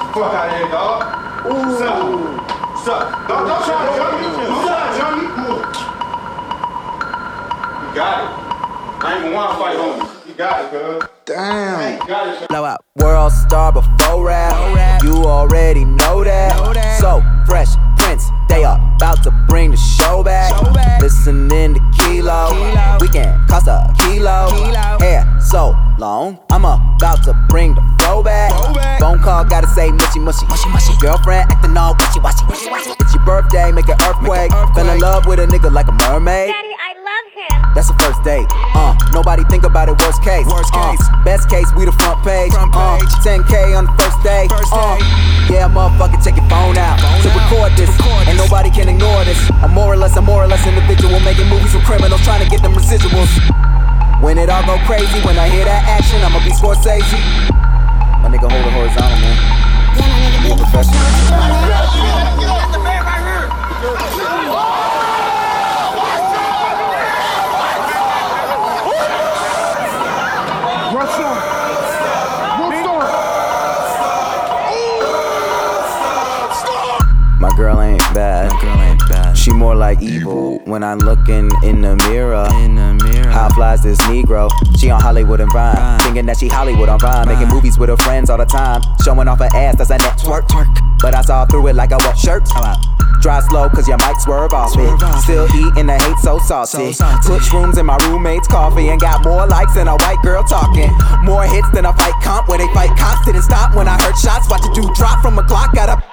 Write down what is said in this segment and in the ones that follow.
Fuck out of here, dog. Ooh. What's up? Don't try to jump me. Don't try to jump me. You got it. I ain't even want to fight homies. You got it, cuz. Damn. Got it. Blow out. World star before rap. You already know that. So fresh Prince, they are about to bring the show back. Listening to Kilo. Weekend cost a kilo. Hair so long, I'm about to bring the flow back. Phone call, gotta say mushy mushy. Girlfriend acting all wishy washy. It's your birthday, make an earthquake. Fell in love with a nigga like a mermaid. Daddy, I love him. That's the first date. Nobody think about it. Worst case. Best case, we the front page. 10K on the first day. Yeah, motherfucker, take your phone out to record this. And nobody can ignore this. I'm more or less individual, making movies with criminals, trying to get them residuals. When it all go crazy, when I hear that action, I'ma be Scorsese. My nigga hold it horizontal, man. Be a professional. My girl ain't bad. She more like evil when I'm looking in the mirror. How flies this Negro? She on Hollywood and Vine, thinking that she Hollywood on Vine, making movies with her friends all the time, showing off her ass, that's a network. But I saw through it like a wet shirt. Drive slow cause your mic swerve off it. Still eating the hate so saucy. Put shrooms in my roommate's coffee and got more likes than a white girl talking. More hits than a fight comp where they fight cops. Didn't stop when I heard shots. Watch a dude drop from a Glock. Got a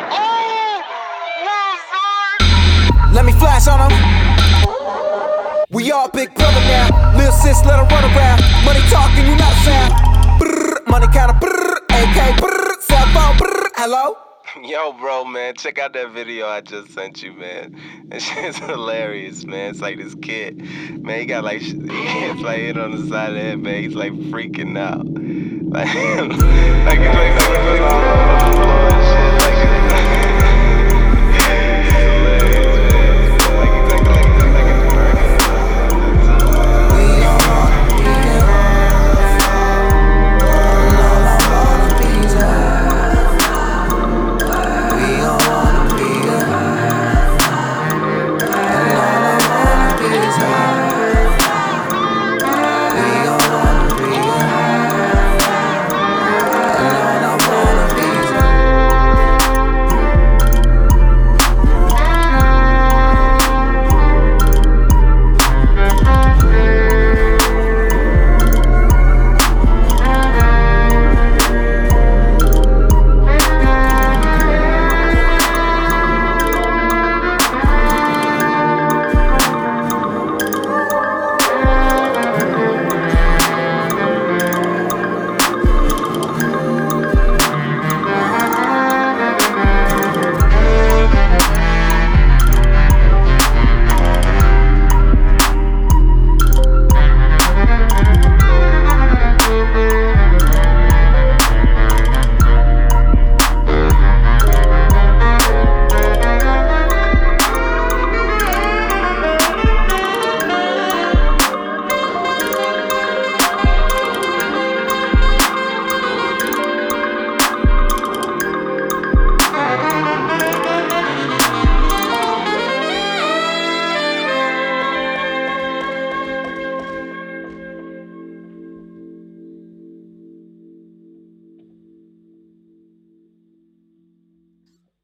let me flash on them. We all big brother now. Lil' sis, let her run around. Money talking, you not a sound. Brrr, money counter, brrr, AK, brrr, cell phone, brrr, hello? Yo, bro, man, check out that video I just sent you, man. That shit's hilarious, man. It's like this kid, man, he got like, he gets like hit on the side of the head, man. He's like freaking out. Like he's like,